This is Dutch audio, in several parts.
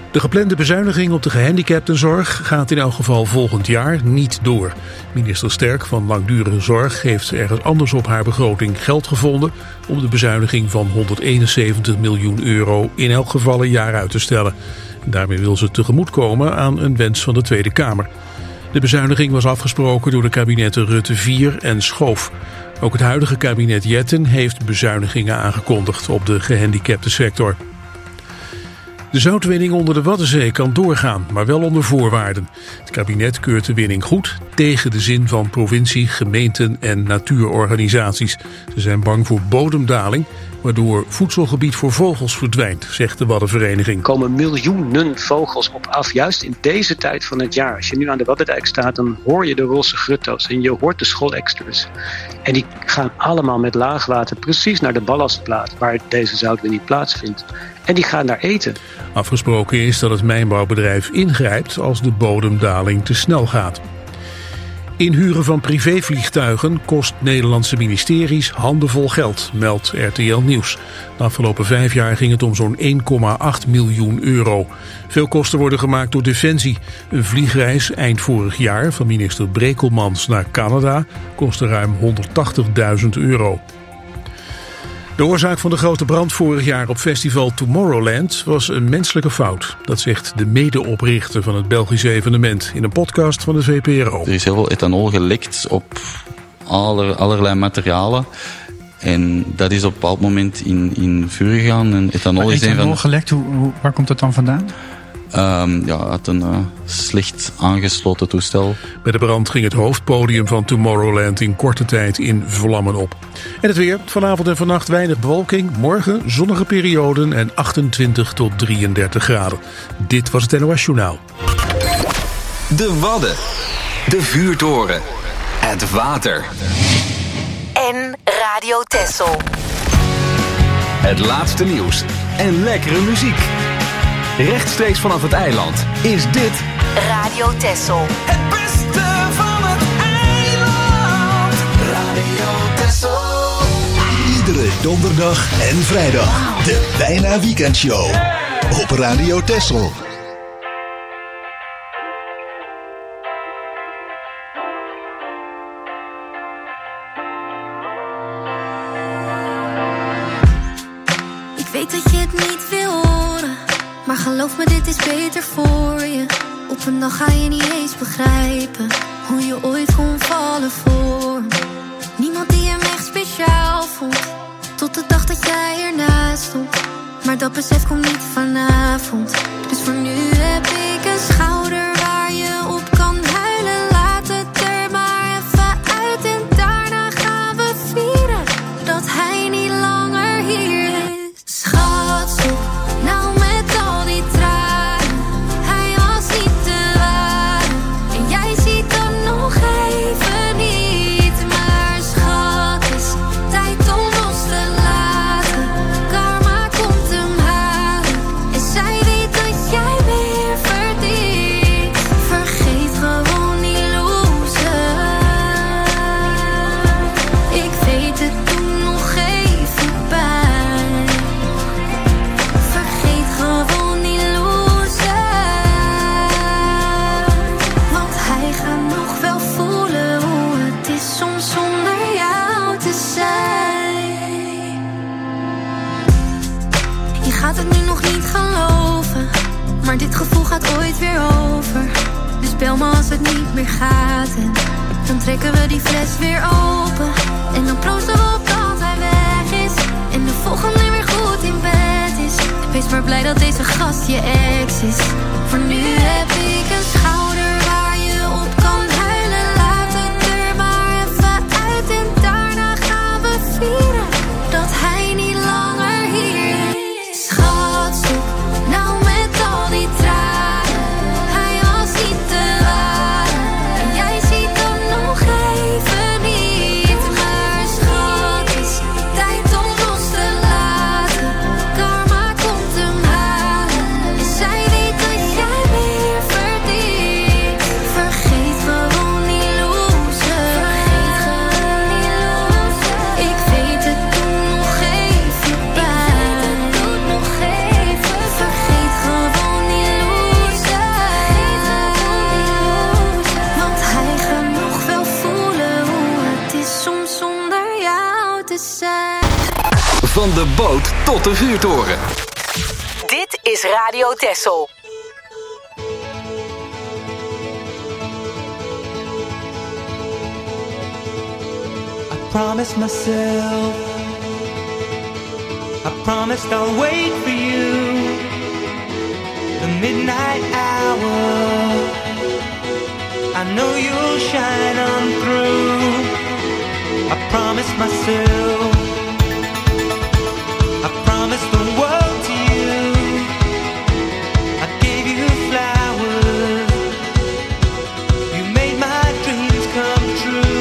De geplande bezuiniging op de gehandicaptenzorg gaat in elk geval volgend jaar niet door. Minister Sterk van Langdurige Zorg heeft ergens anders op haar begroting geld gevonden om de bezuiniging van €171 miljoen in elk geval een jaar uit te stellen. Daarmee wil ze tegemoetkomen aan een wens van de Tweede Kamer. De bezuiniging was afgesproken door de kabinetten Rutte 4 en Schoof. Ook het huidige kabinet Jetten heeft bezuinigingen aangekondigd op de gehandicaptensector. De zoutwinning onder de Waddenzee kan doorgaan, maar wel onder voorwaarden. Het kabinet keurt de winning goed, tegen de zin van provincie, gemeenten en natuurorganisaties. Ze zijn bang voor bodemdaling, waardoor voedselgebied voor vogels verdwijnt, zegt de Waddenvereniging. Er komen miljoenen vogels op af, juist in deze tijd van het jaar. Als je nu aan de Waddendijk staat, dan hoor je de rosse grutto's en je hoort de scholeksters. En die gaan allemaal met laagwater precies naar de ballastplaat waar deze zoutwinning plaatsvindt. En die gaan daar eten. Afgesproken is dat het mijnbouwbedrijf ingrijpt als de bodemdaling te snel gaat. Inhuren van privévliegtuigen kost Nederlandse ministeries handenvol geld, meldt RTL Nieuws. De afgelopen 5 jaar ging het om zo'n €1,8 miljoen. Veel kosten worden gemaakt door Defensie. Een vliegreis eind vorig jaar van minister Brekelmans naar Canada kostte ruim €180.000. De oorzaak van de grote brand vorig jaar op festival Tomorrowland was een menselijke fout. Dat zegt de medeoprichter van het Belgische evenement in een podcast van de VPRO. Er is heel veel ethanol gelekt op allerlei materialen. En dat is op een bepaald moment in vuur gegaan. En ethanol is ethanol gelekt, waar komt dat dan vandaan? Uit een slecht aangesloten toestel. Bij de brand ging het hoofdpodium van Tomorrowland in korte tijd in vlammen op. En het weer, vanavond en vannacht weinig bewolking. Morgen zonnige perioden en 28 tot 33 graden. Dit was het NOS Journaal. De Wadden. De vuurtoren. Het water. En Radio Texel. Het laatste nieuws en lekkere muziek. Rechtstreeks vanaf het eiland is dit Radio Texel. Het beste van het eiland. Radio Texel. Iedere donderdag en vrijdag. De Bijna Weekendshow. Op Radio Texel. Ik weet dat je het niet wil horen, maar geloof me, dit is beter voor je. Op een dag ga je niet eens begrijpen hoe je ooit kon vallen voor niemand die hem echt speciaal vond, tot de dag dat jij ernaast stond. Maar dat besef komt niet vanavond. Dus voor nu heb ik een schouder waar je op kan huilen. Laat het er maar even uit en daarna gaan we vieren dat hij niet langer hier is. Schat, stop nou met al die tranen. Hij was niet te ware en jij ziet dan nog even niet. Maar schat, is tijd om los te laten. Karma komt hem halen en zij weet dat jij weer verdient. Vergeet gewoon die loser. Ik weet het, doe nog even pijn. Vergeet gewoon die loser. Want hij gaat nog wel voelen hoe het is soms zonder jou te zijn. Je gaat het nu nog niet geloven, maar dit gevoel gaat ooit weer over. Dus bel me als het niet meer gaat en dan trekken we die fles weer open. En dan proosten we op dat hij weg is en de volgende weer goed in bed is. Wees maar blij dat deze gast je ex is. Voor nu heb ik een schouder waar je op kan huilen. Laat het er maar even uit en daarna gaan we vieren dat hij niet langer hier is. Schat, stop nou met al die tranen. Hij was niet te ware en jij ziet dan nog even niet. Maar schat, is tijd om los te laten. Karma komt hem halen en zij weet dat jij Van de boot tot de vuurtoren. Dit is Radio Texel. Promised myself, I promised I'll wait for you. The midnight hour, I know you'll shine on through. I promised myself, I promised the world to you. I gave you flowers, you made my dreams come true.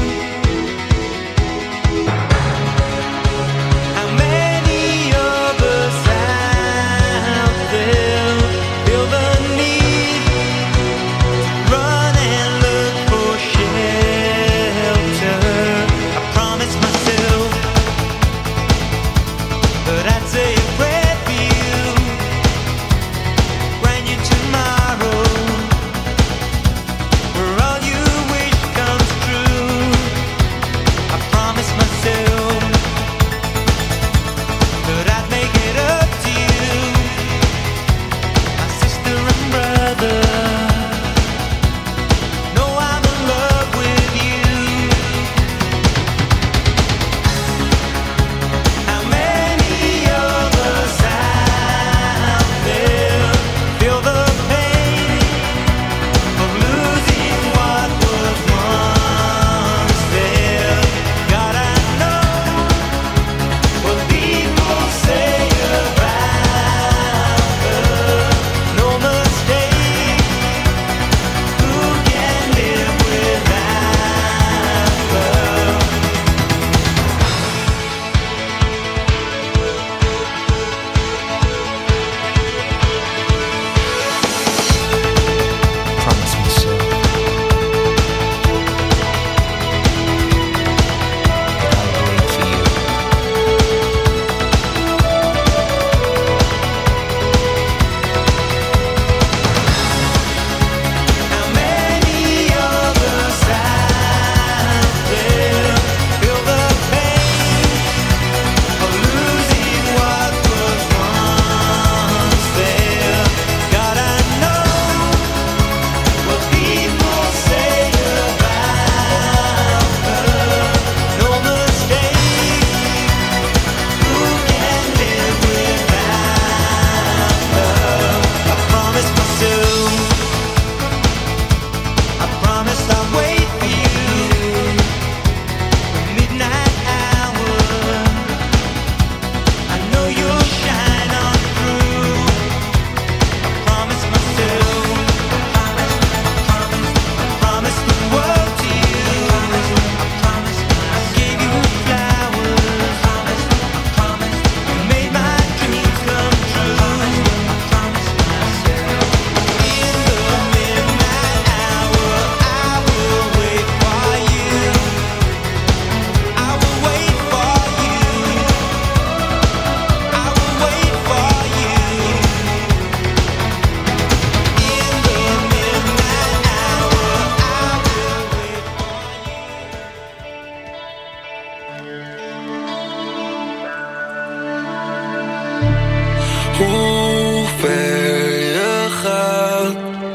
Hoe ver je gaat,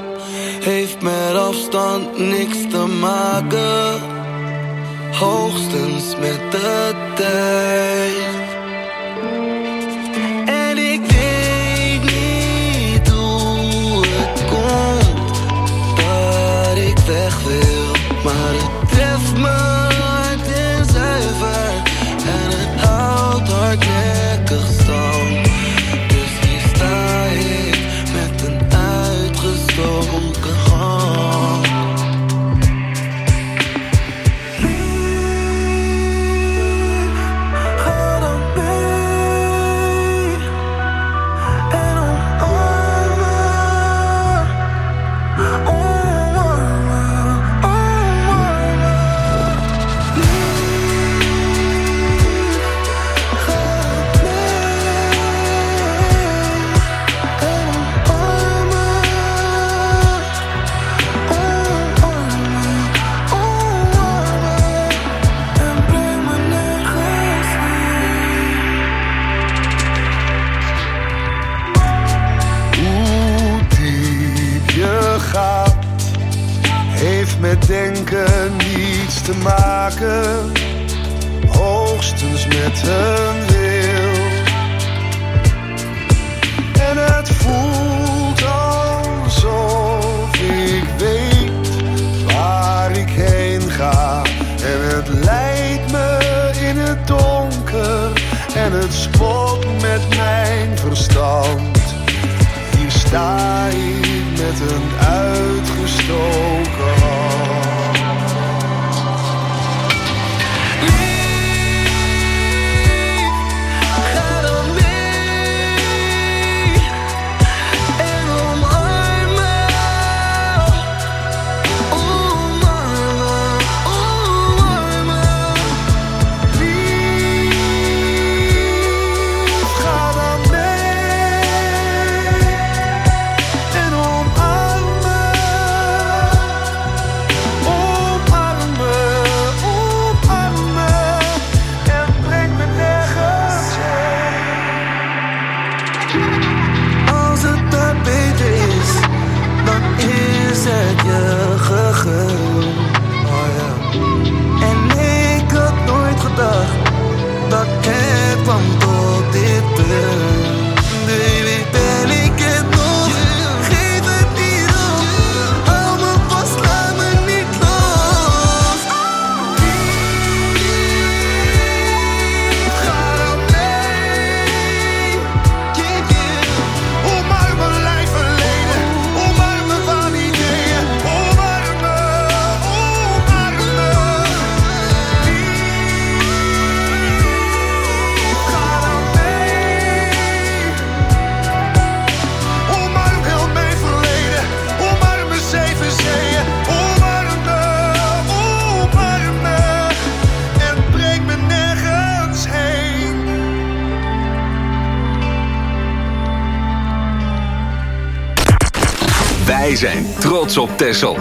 heeft met afstand niks te maken, hoogstens met de tijd. En ik weet niet hoe het komt dat ik weg wil, maar het treft me hard en zuiver en het houdt hardnekkig stand. Uitgestoken hand. Ga dan niets te maken, hoogstens met een wil. En het voelt alsof ik weet waar ik heen ga. En het leidt me in het donker en het spot met mijn verstand. Hier sta ik met een uitgestoken hand. Dat het kwam tot dit punt. Baby, ben ik het nog? Geef het niet op. Hou me vast, laat me niet los. Lief, ga dan mee. Omarm mijn lijf verleden. Omarm me van ideeën. Omarm me, omarm me. Wij zijn trots op Texel.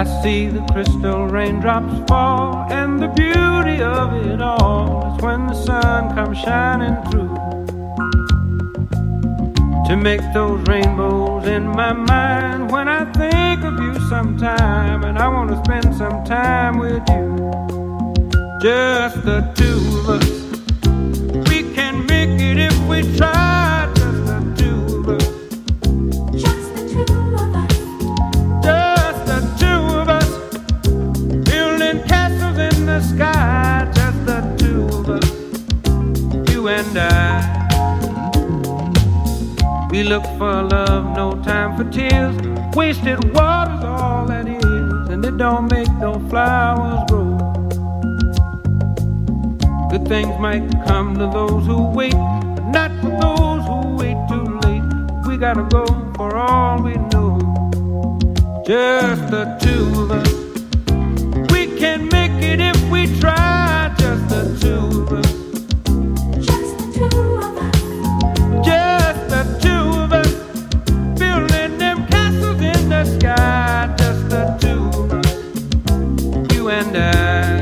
I see the crystal raindrops fall, and the beauty of it all is when the sun comes shining through to make those rainbows in my mind. When I think of you sometime, and I want to spend some time with you, just the two of us. We can make it if we try, just the two of us. Just the two of us. Just the two of us. Building castles in the sky, just the two of us. You and I. We look for love, no time for tears. Wasted water's all that is, and it don't make no flowers grow. Good things might come to those who wait, but not for those who wait too late. We gotta go for all we know. Just the two of us. We can make it if we try. Just the two of us. Just the two of us. Just the two of us. Building them castles in the sky. Just the two of us. You and I.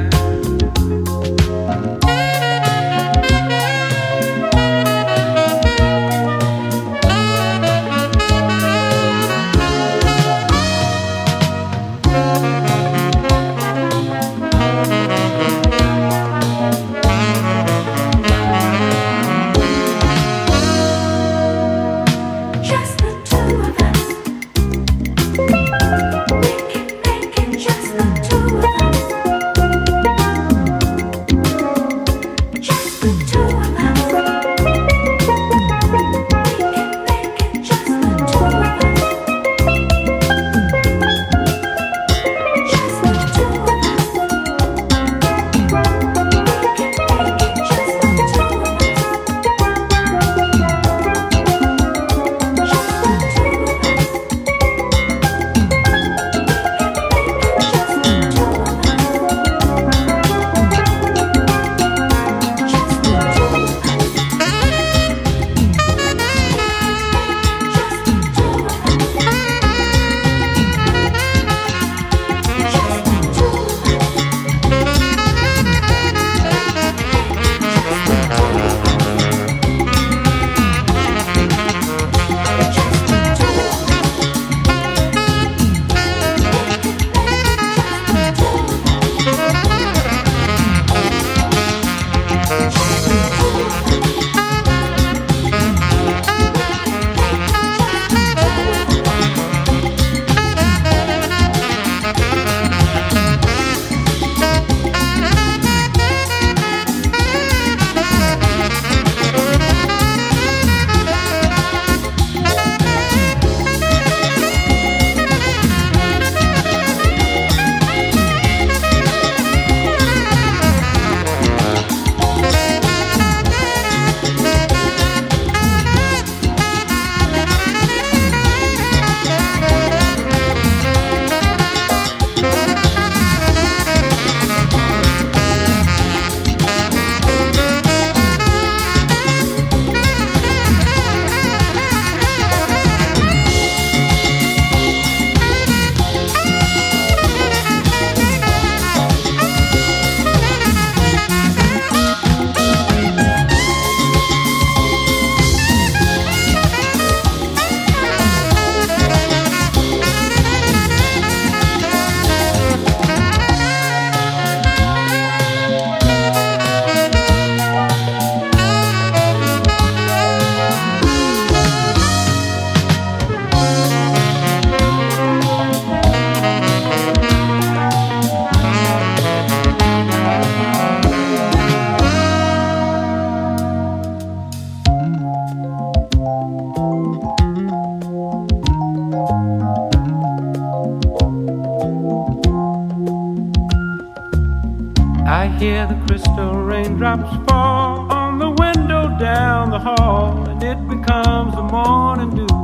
I hear the crystal raindrops fall on the window down the hall, and it becomes the morning dew.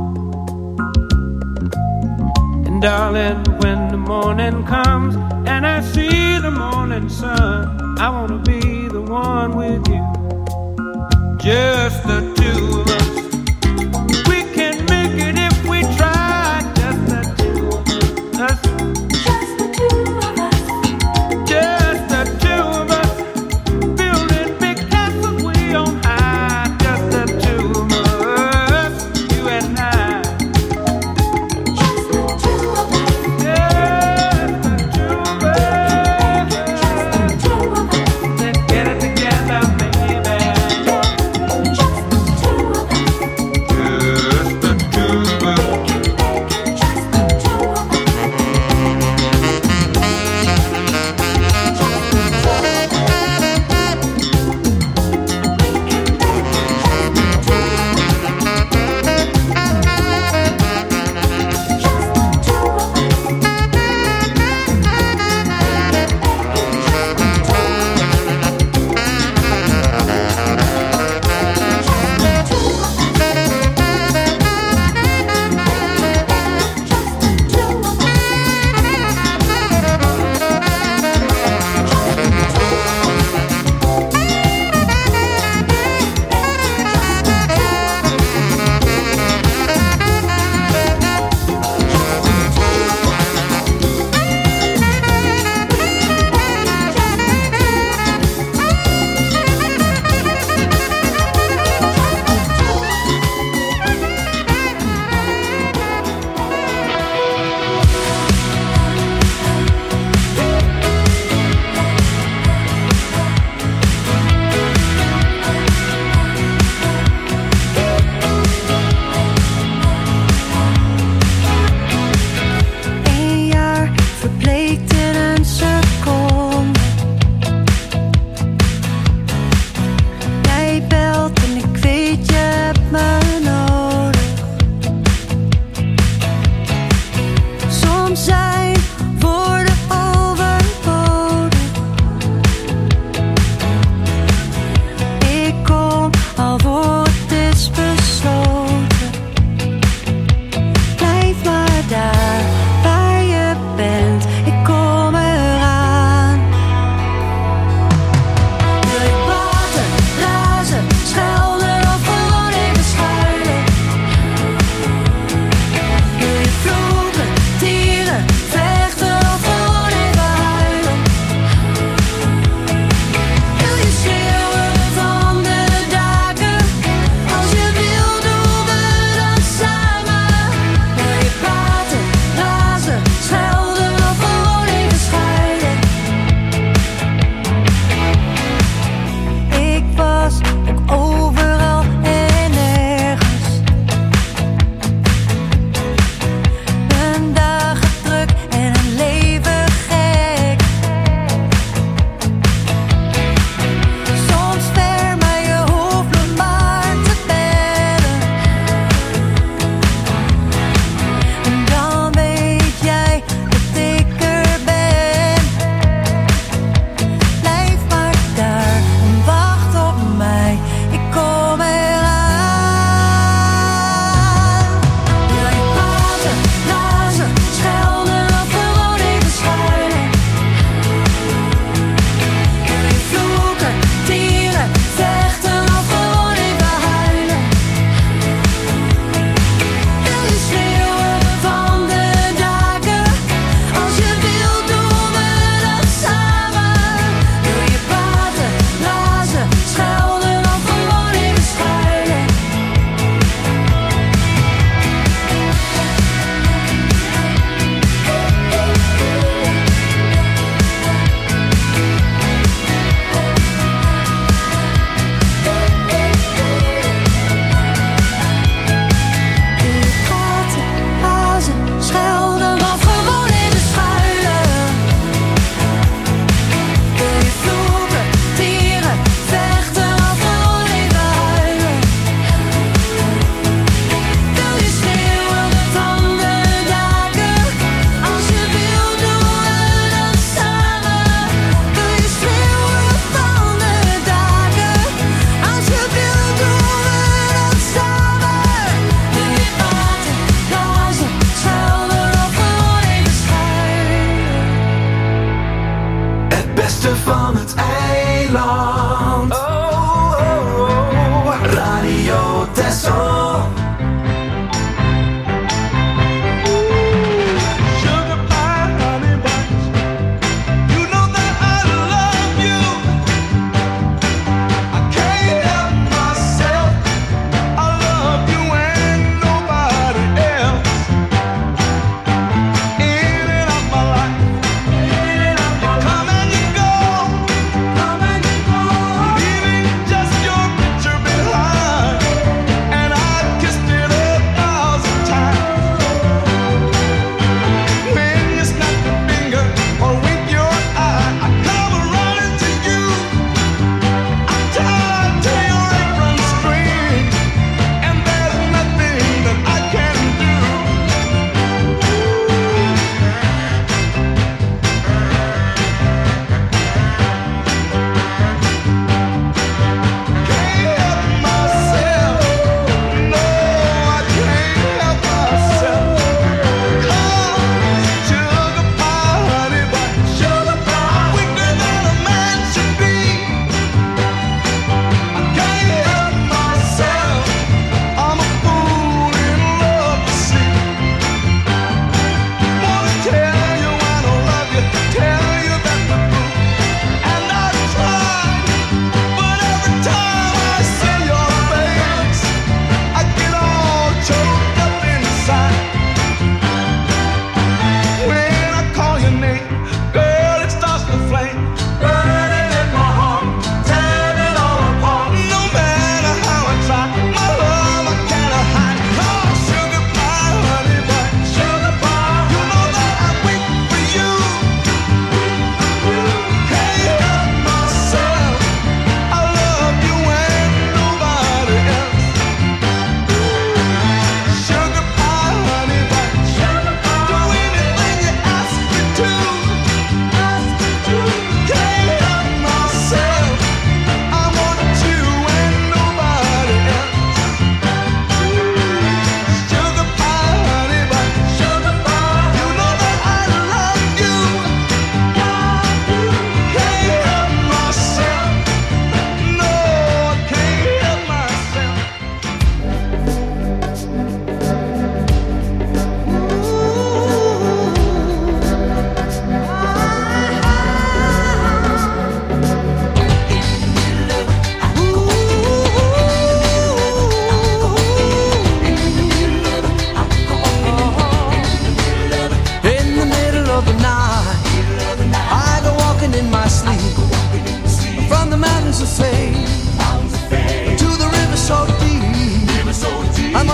And darling, when the morning comes and I see the morning sun, I wanna be the one with you, just the two of us. We can make it if we try, just the two of us. Just the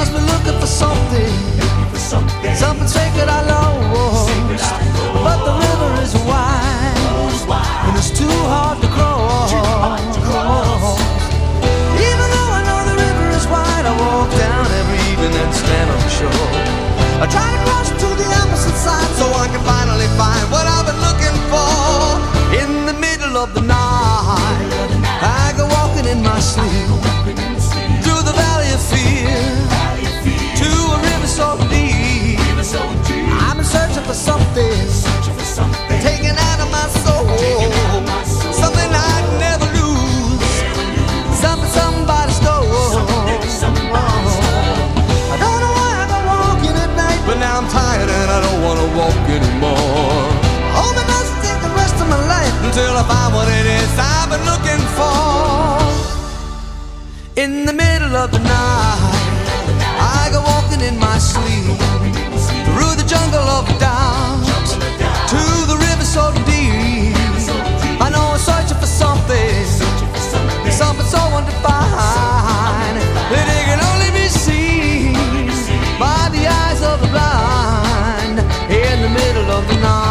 must be looking for something, something sacred I lost. But the river is wide, and it's too hard to cross. Even though I know the river is wide, I walk down every evening and stand on the shore. I try to cross to the opposite side so I can finally find what I've been looking for. In the middle of the night, I go walking in my sleep through the valley of fear to a river so deep. I'm searching for something taken out of my soul, something I'd never lose, something somebody stole. I don't know why I go walking at night, but now I'm tired and I don't want to walk anymore. Hope it doesn't take the rest of my life until I find what it is I've been looking for. In the middle of the night, I go walking in my sleep through the jungle of doubt to the river so deep. I know I'm searching for something, something so undefined that it can only be seen by the eyes of the blind. In the middle of the night.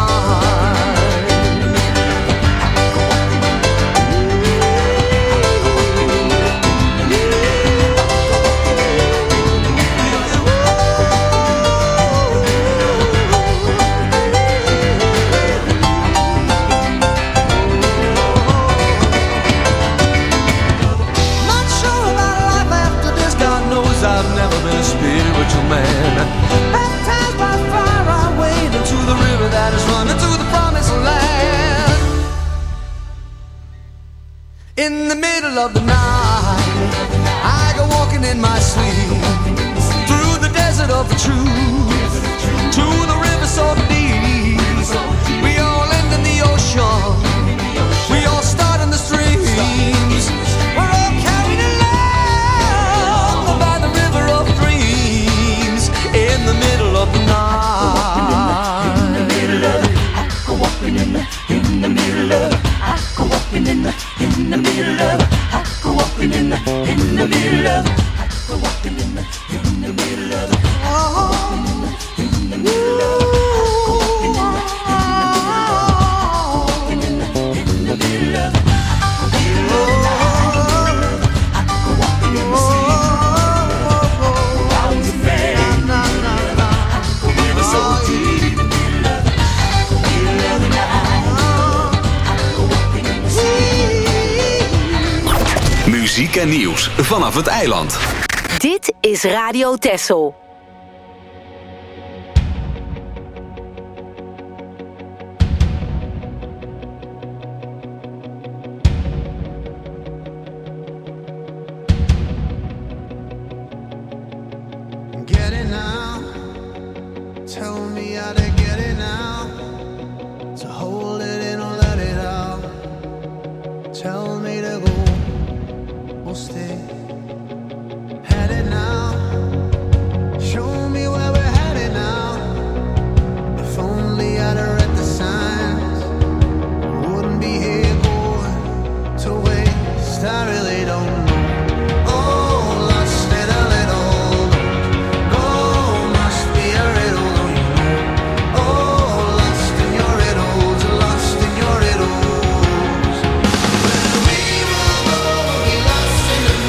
Spiritual man, baptized by fire, I wade into the river that is running to the promised land. In the middle of the night, I go walking in my sleep through the desert of the truth to the river so deep. We all end in the ocean, we all start in the streams. We're all carried along by the river of dreams. In the middle of the night, in the middle of it, I go walking in the middle of it, I go walking in the middle of it, I go walking in the middle of it, I go walking in the middle of it, in the middle of it. Muziek en nieuws vanaf het eiland. Dit is Radio Texel. Get it now. Tell me how to get it now. To hold it in or let it out. Tell me to go or stay. Headed now. Show me where we're headed now. If only I'd have read the signs, wouldn't be here going to waste. I really don't know. Oh, lost in a little. Oh, must be a riddle, don't you know? Oh, lost in your riddles, lost in your riddles. When we will go, be lost in the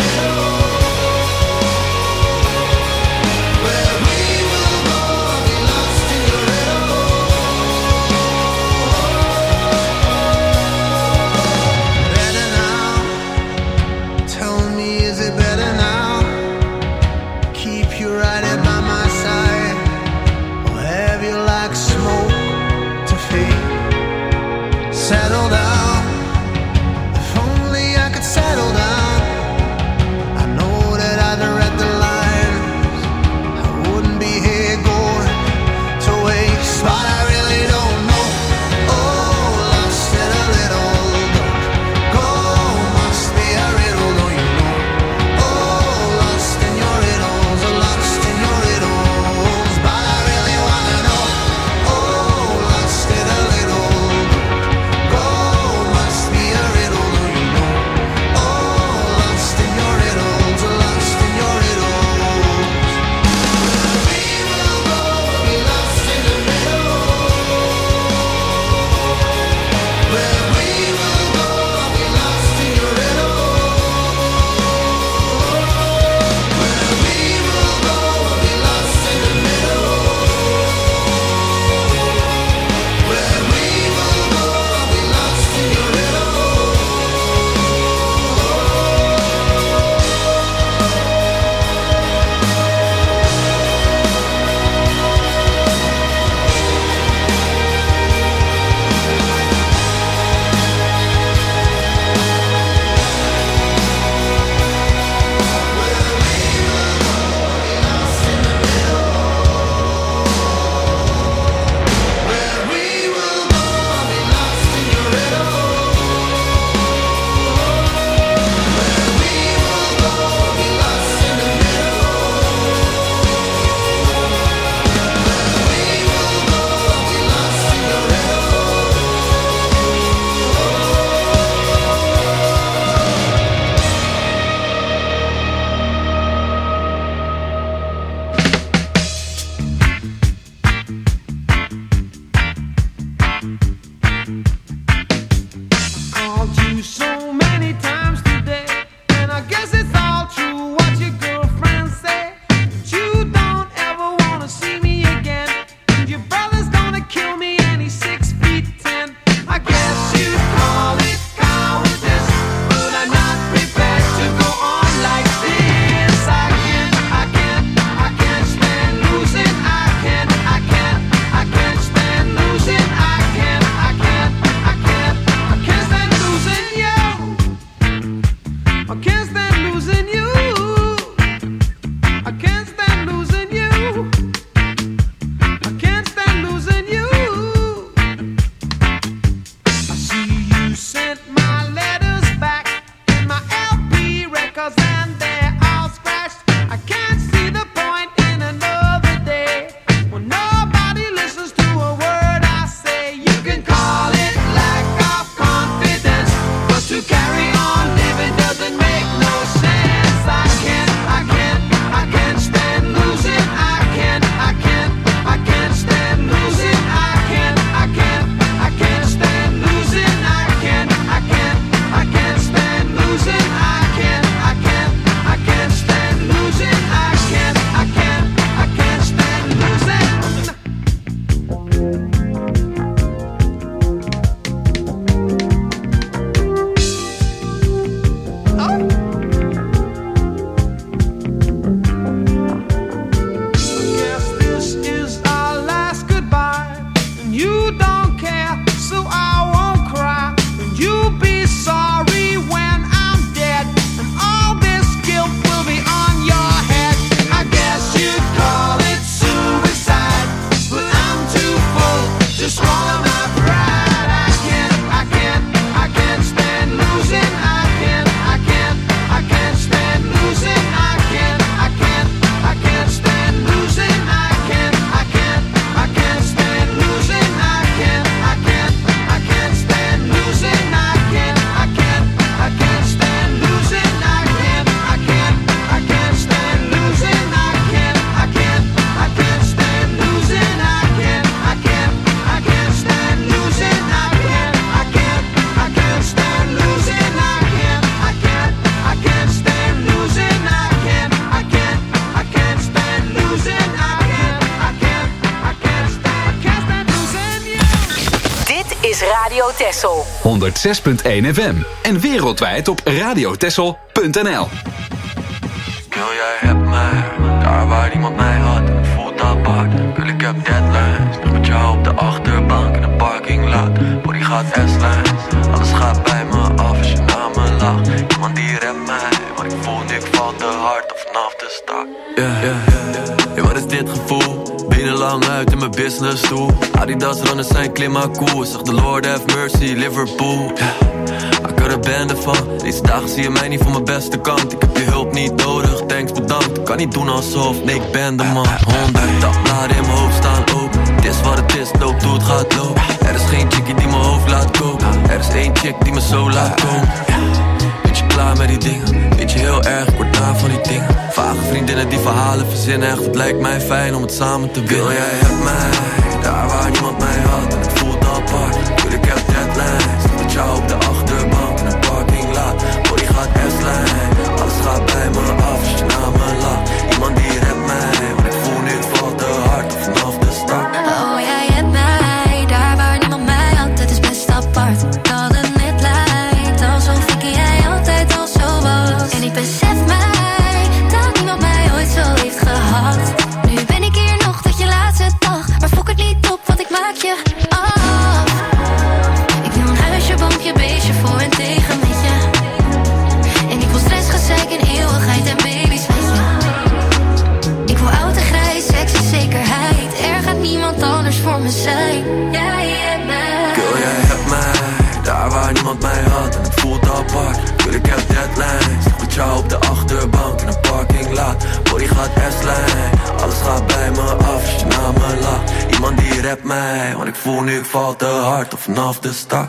Texel. 106.1 FM en wereldwijd op radiotexel.nl. Girl, jij hebt mij, daar waar niemand mij had, voelt apart. Girl, ik heb deadlines, nog met jou op de achterbank in een parking lot. Body gaat S-lines, alles gaat bij me af als je naar me lacht. Iemand die rept mij, maar ik voel nu ik val te hard of vanaf de start. Hey, wat is dit gevoel? Benen lang uit in mijn business toe. Adidas runners zijn klimaakoe. Zeg de Lord have mercy, Liverpool. Ik had er bende van. Deze dagen zie je mij niet van mijn beste kant. Ik heb je hulp niet nodig, thanks bedankt. Ik kan niet doen alsof, nee ik ben de man. 100 dagbladen in mijn hoofd staan open. Het is wat het is, loop toe het gaat lopen. Er is geen chickie die mijn hoofd laat koken. Er is één chick die me zo laat komen. Beetje klaar met die dingen, beetje heel erg, ik word na van die dingen. Vage vriendinnen die verhalen verzinnen, echt het lijkt mij fijn om het samen te winnen. Jij hebt mij, daar waar niemand mij had en het voelt apart. Jullie heb deadlines, met jou op de achterbank in een parking lot. Body gaat S-lijn, alles gaat bij me af als je naar me lacht. Iemand die rept mij, maar ik voel nu het valt te hard vanaf de start. Oh jij hebt mij, daar waar niemand mij had, het is best apart. Dat het net lijkt alsof ik en jij altijd al zo was. En ik besef mij, dat niemand mij ooit zo heeft gehad. Nu ben ik hier nog tot je laatste dag, maar fok het niet op, want ik maak je af. Ik wil een huisje, boompje, beestje voor en tegen met je. En ik wil stress, gezeik en eeuwigheid en baby's met je. Ik wil oud en grijs, seks en zekerheid. Er gaat niemand anders voor me zijn. Jij hebt mij. Girl, jij hebt mij, daar waar niemand mij had en het voelt apart. Girl, ik heb deadlines, met jou op de achterbank in een parking lot. Body gaat S-lijn, alles gaat bij me af als je naar me lacht. Iemand die rept mij, want ik voel nu ik val te hard of vanaf de start.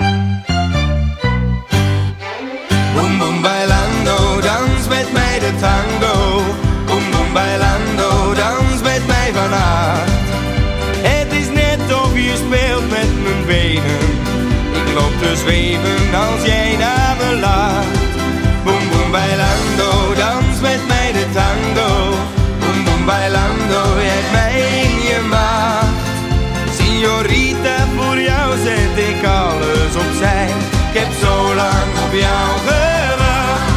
Boom boom bailando, dans met mij de tango. Boom boom bailando, dans met mij vanavond. Het is net of je speelt met mijn benen. Ik loop te zweven als jij naar me laat. Boom boom bailando, dans met mij de tango. Boom boom bailando, jij hebt mij in je macht. Signorita, voor jou zet ik alles opzij. Ik heb zo lang op jou gewacht.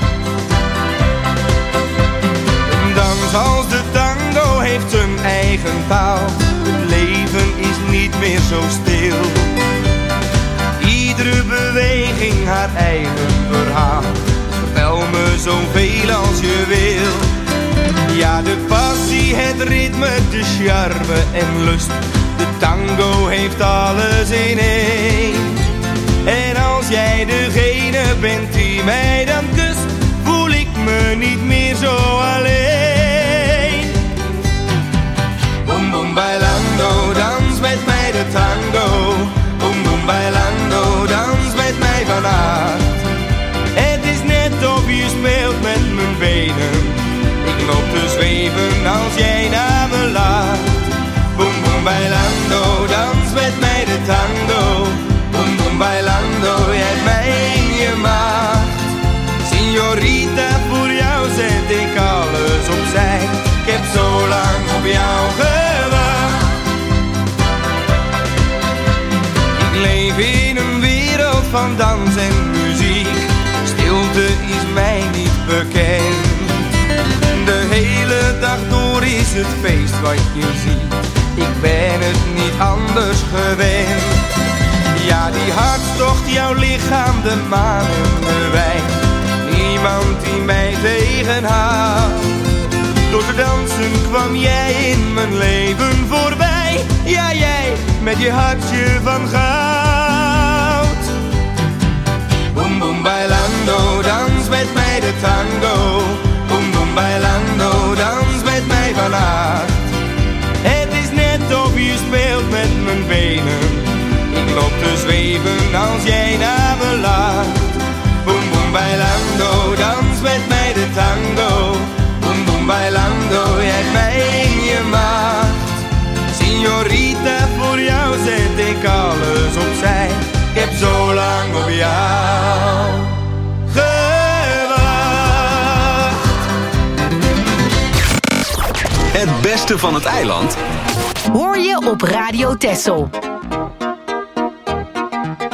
Een dans als de tango heeft zijn eigen taal. Het leven is niet meer zo stil. Iedere beweging haar eigen verhaal. Vertel me zoveel als je wil. Ja, de passie, het ritme, de charme en lust. De tango heeft alles in één. En als jij degene bent die mij dan kust, voel ik me niet meer zo alleen. Boom boom bailando, dans met mij de tango. Boom boom bailando, dans met mij vanavond. Het is net of je speelt met mijn benen. Ik loop te zweven als jij naar me laat. Boom boom bailando, dans met mij de tango. Boom boom bailando, jij hebt mij in je macht. Signorita, voor jou zet ik alles opzij. Ik heb zo lang op jou gewacht. Ik leef in een wereld van dans en muziek. Stilte is mij niet bekend. De hele dag door is het feest wat je ziet. Ik ben het niet anders gewend. Ja, die hartstocht, jouw lichaam, de maan en de wijn. Niemand die mij tegenhoudt. Door te dansen kwam jij in mijn leven voorbij. Ja, jij met je hartje van goud. Boom boom bailando, dans met mij de tango. Boom boom bailando, dans met mij vanavond. Het is net of je speelt met mijn benen. Ik loop te zweven als jij naar me laat. Boom boom bailando, dans met mij de tango. Boom boom bailando, jij hebt mij in je macht. Signorita, voor jou zet ik alles opzij. Ik heb zo lang op jou gewacht. Het beste van het eiland hoor je op Radio Texel.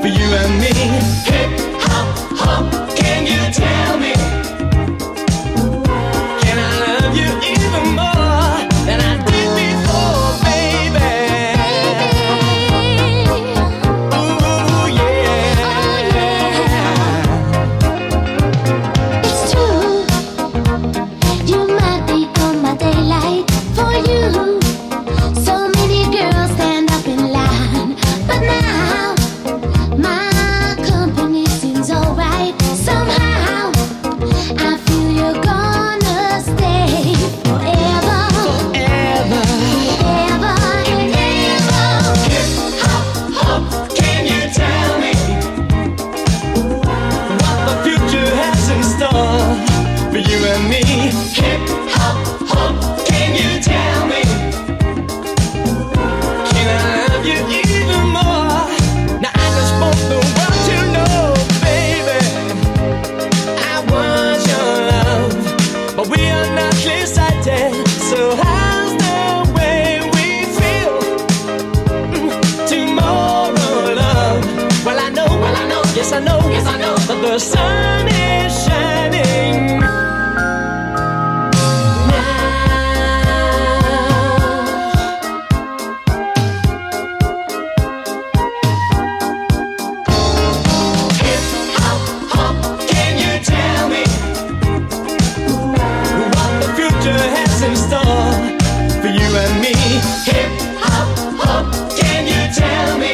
for you and me. Hip hop hop, can you tell me? Can I love you even more than I did before, baby? Ooh yeah. It's true, you might become my daylight. For you, so many girls stand up in line, but now my company seems alright. Somehow I feel you're gonna stay forever, forever, forever and ever. Hip hop hop, can you tell me what the future has in store for you and me? Hip hop hop, can you tell me? Can I love you even more? Now I just want the world to know, baby, I want your love, but we are not clear-sighted. So how's the way we feel tomorrow, love? Well I know, yes I know, that the sun is shining now. Hip hop hop, can you tell me what the future has in store for you and me? Hip hop hop, can you tell me?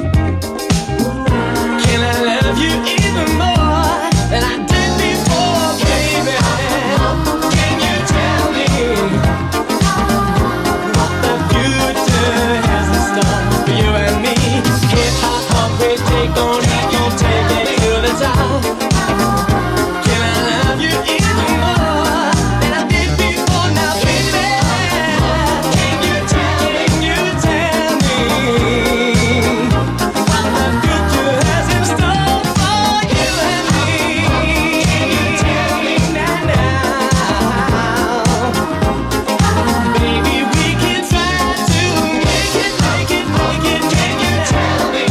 Can I love you even more than I did before, baby? Can you tell me what the future has in store for you and me? Hip hop hop, we take on it, you take it to the top. Can I love you even more than I did before now, baby? Can you tell me what the future has in store for you and me? Can you tell me now? Baby, we can try to make it. Can you tell me?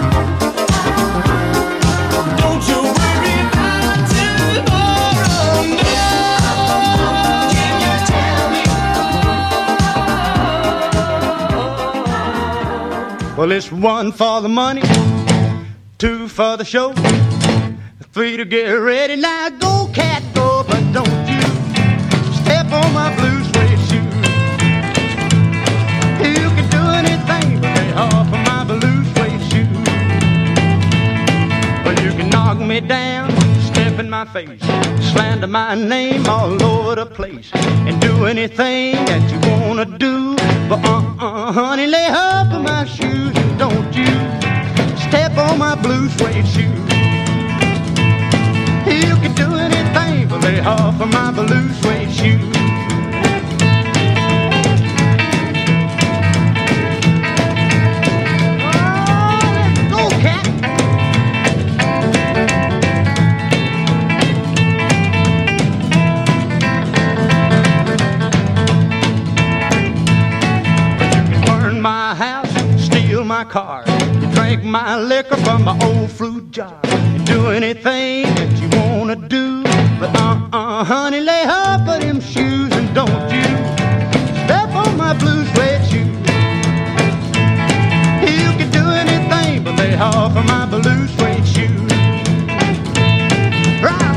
Don't you worry about tomorrow, no. Can you tell me? Well, it's 1 for the money, 2 for the show, 3 to get ready. Now go, cat, go, but don't you step on my blue suede shoe. You can do anything but lay off of my blue suede shoe. Well, you can knock me down, step in my face, slander my name all over the place, and do anything that you wanna do. But honey, lay off of my shoes and don't you step on my blue suede shoe. You can do anything but lay off of my blue suede shoe. Oh, let's go, cat. My house, steal my car, you drink my liquor from my old fruit jar. You do anything that you wanna do, but honey, lay off of them shoes and don't you step on my blue suede shoe. You can do anything but lay off of my blue suede shoe. Right.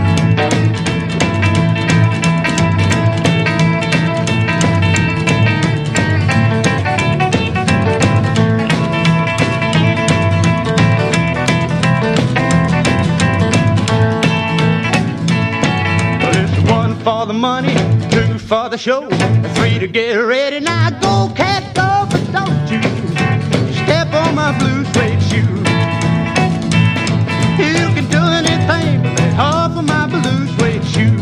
For the money, 2 for the show, 3 to get ready. Now go, cat, go, but don't you step on my blue suede shoe. You can do anything but lay off of my blue suede shoe.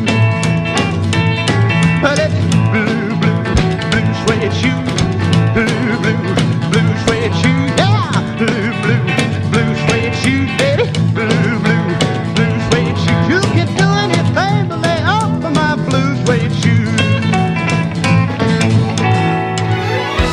But it's blue, blue, blue suede shoe. Blue, blue, blue suede shoe. Yeah, blue, blue, blue suede shoe, baby. Blue, blue, blue suede shoe. You can do anything but lay off of my blue suede shoes.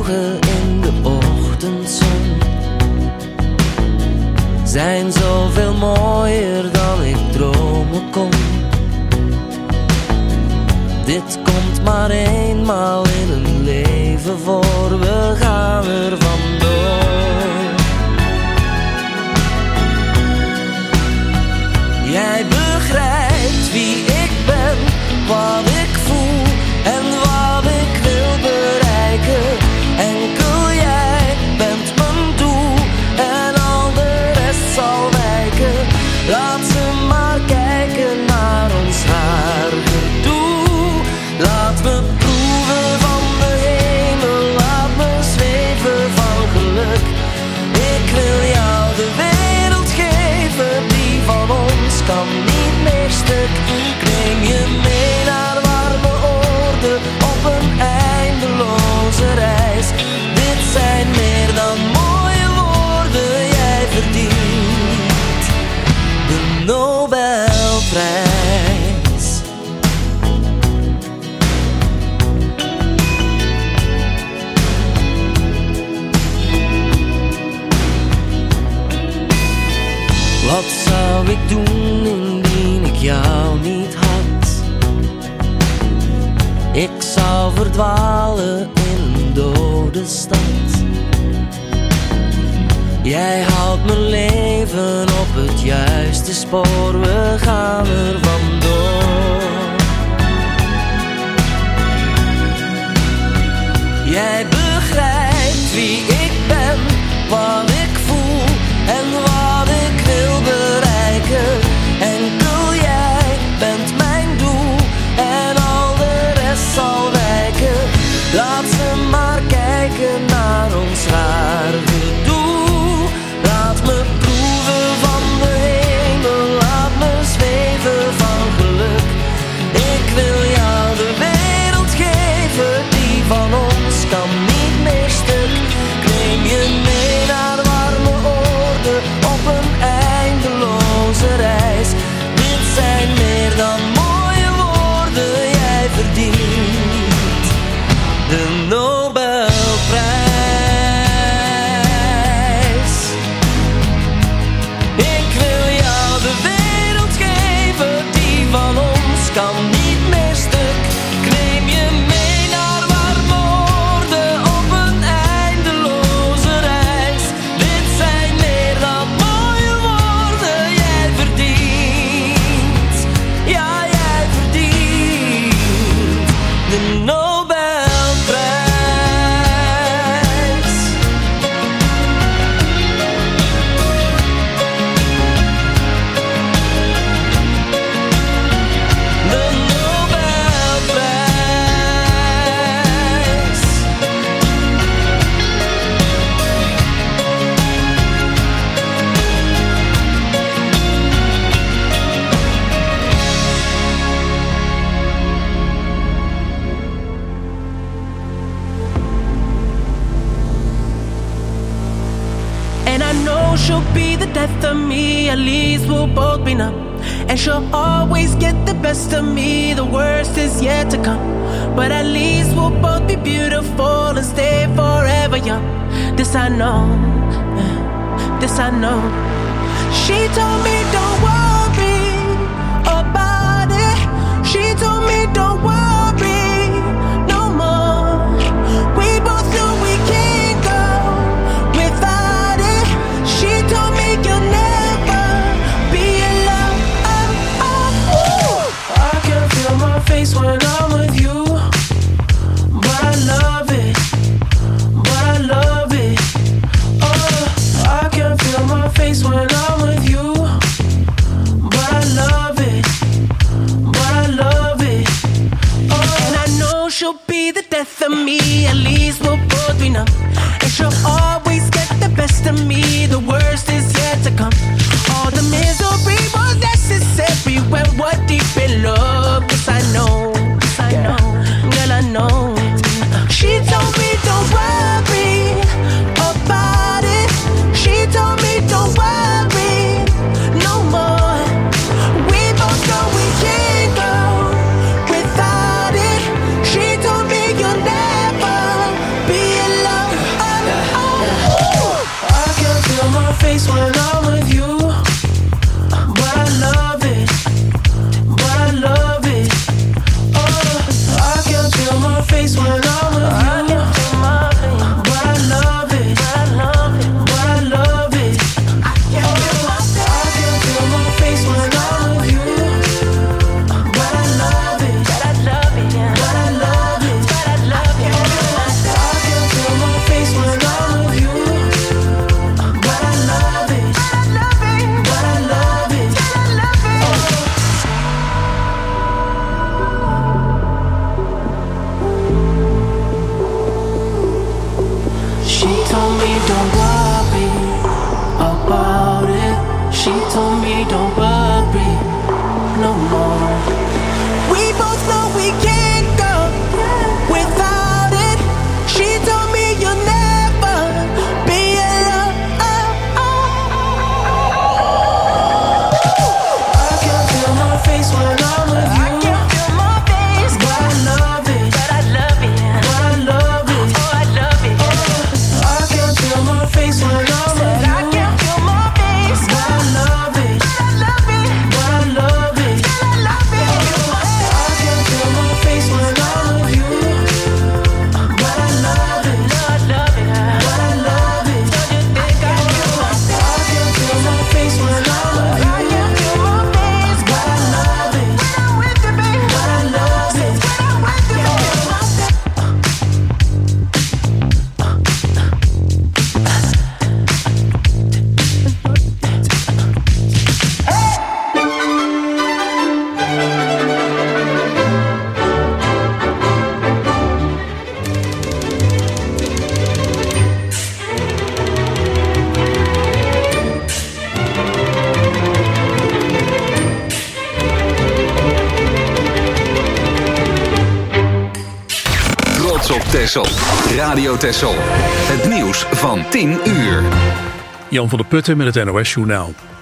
ogen in de ochtendzon zijn zoveel mooier dan ik dromen kon. Dit komt maar eenmaal in een leven voor, we gaan er vandoor. Jij begrijpt wie ik ben, wat ik voel en wat ik wil bereiken. Enkel jij bent mijn doel en al de rest zal wijken. Laat ze maar kijken naar ons haar gedoe. Laat me proeven van de hemel, laat me zweven van geluk. Ik wil jou de wereld geven, die van ons kan niet meer stuk. Ik neem je mee naar warme oorden op een eindeloze reis. Dit zijn meer dan mooie woorden, jij verdient de Nobelprijs. Wat zou ik doen indien ik jou niet had? Ik zou verdwalen in een dode stad. Jij houdt mijn leven op het juiste spoor, we gaan er vandoor. Jij begrijpt wie ik ben, wat ik voel en wat ik wil bereiken. Enkel jij bent mijn doel en al de rest zal wijken. Laat ze maar kijken naar ons haar gedoe. Laat me proeven van de hemel, laat me zweven van geluk. Ik wil jou de wereld geven, die van ons kan niet meer stuk. Ik neem je mee naar warme oorden op een eindeloze reis. Dit zijn meer dan mooie woorden, jij verdient de Nobelprijs. Ik wil jou de wereld geven, die van ons kan niet meer stuk. Ik neem je mee naar warme oorden op een eindeloze reis. Dit zijn meer dan mooie woorden, jij verdient, ja jij verdient de Nobelprijs. De Nobelprijs. And I know she'll be the death of me, at least we'll both be numb. And she'll always get the best of me, the worst is yet to come. But at least we'll both be beautiful and stay forever young. This I know, this I know. She told me don't worry about it. She told me don't worry no more. We both knew we can't go without it. She told me you'll never be alone. I can feel my face when I'm with you, but I love it, but I love it. Oh, I can feel my face when I'm with you. told me don't worry no more. We both know we can't go without it. She told me you'll never be alone. I can feel my face when I'm with you. I can feel my face, but I love it. But I love it. But I love it. Oh, I love it. I can feel my face when I'm with you. I can feel my face, but I love it. But I love it. But I love it. But I love it. I can feel my face when I'm with you. But I love it. But I love it. But I love it. Don't you think I can feel my face when I'm with you. I can feel my face, but I love it. When I'm with you, baby. But I love it. When I'm with you, Trots op Texel. Radio Texel. Het nieuws van 10 uur. Jan van der Putten met het NOS Journaal.